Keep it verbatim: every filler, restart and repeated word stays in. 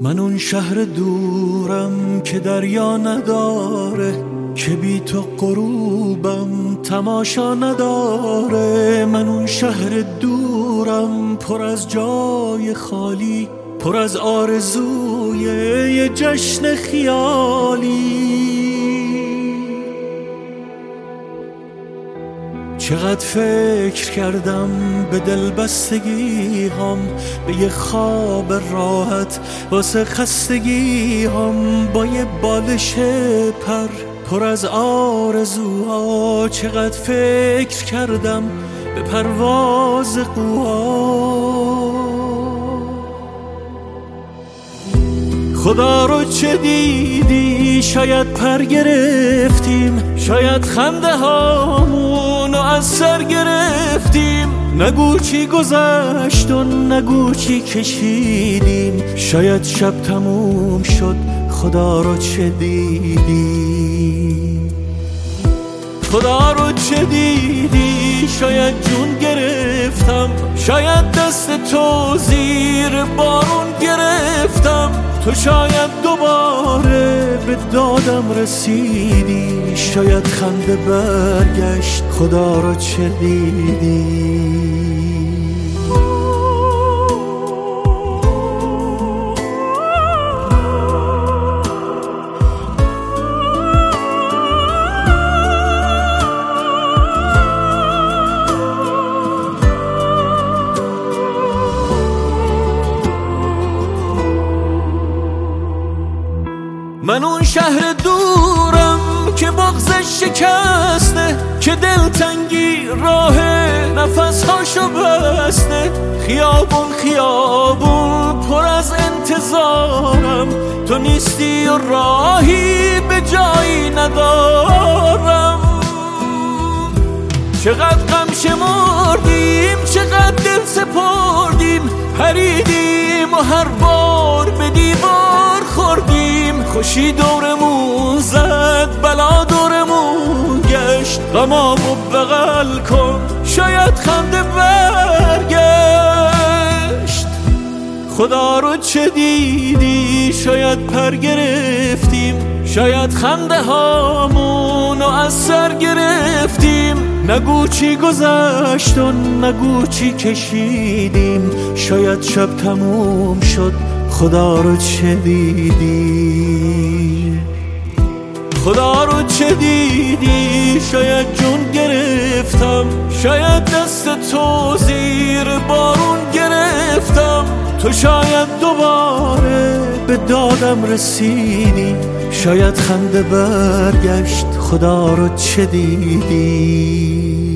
من اون شهر دورم که دریا نداره، که بی تو غروبم تماشا نداره. من اون شهر دورم پر از جای خالی، پر از آرزوی یه جشن خیالی. چقدر فکر کردم به دلبستگی هم، به یه خواب راحت واسه خستگی هم، با یه بالش پر پر از آرزوها. چقدر فکر کردم به پرواز قوا. خدا رو چه دیدی؟ شاید پر گرفتیم، شاید خنده هامونو از سر گرفتیم. نگو چی گذشت و نگو چی کشیدیم، شاید شب تموم شد. خدا رو چه دیدی؟ خدا رو چه دیدی؟ شاید جون گرفتم، شاید دست تو زیر بارون گرفتم. تو شاید دوباره به دادم رسیدی، شاید خنده برگشت. خدا رو چه دیدی؟ من اون شهر دورم که بغضش شکسته، که دلتنگی راه نفسهاشو بسته. خیابون خیابون پر از انتظارم، تو نیستی و راهی به جایی ندارم. چقدر غم شمردیم، چقدر دل سپردیم، پریدیم و هر بار به دیوار خوردیم. خوشی دورمون زد، بلا دورمون گشت. غمامو بغل کن، شاید خنده برگشت. خدا رو چه دیدی؟ شاید پر گرفتیم، شاید خنده هامونو از سر گرفتیم. نگو چی گذشت و نگو چی کشیدیم، شاید شب تموم شد. خدا رو چه دیدی؟ خدا رو چه دیدی؟ شاید جون گرفتم، شاید دست تو زیر بارون گرفتم. تو شاید دوباره به دادم رسیدی، شاید خنده برگشت. خدا رو چه دیدی؟